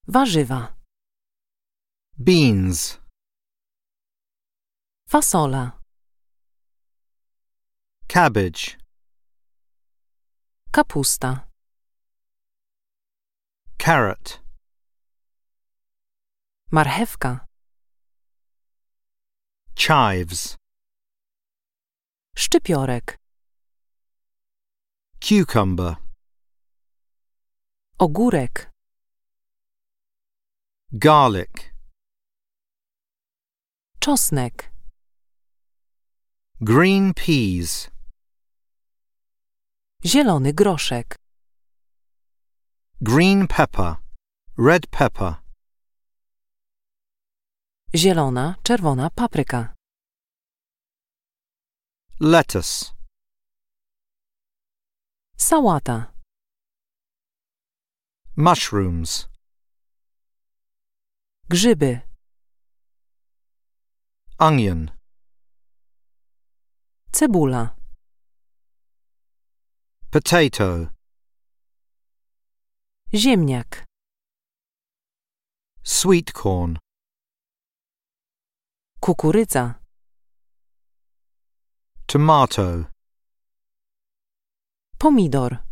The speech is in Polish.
Warzywa. Beans. Fasola. Cabbage. Kapusta. Carrot. Marchewka. Chives. Szczypiorek. Cucumber. Ogórek. Garlic. Czosnek. Green peas. Zielony groszek. Green pepper. Red pepper. Zielona, czerwona papryka. Lettuce. Sałata. Mushrooms. Grzyby. Onion. Cebula. Potato. Ziemniak. Sweet corn. Kukurydza. Tomato. Pomidor.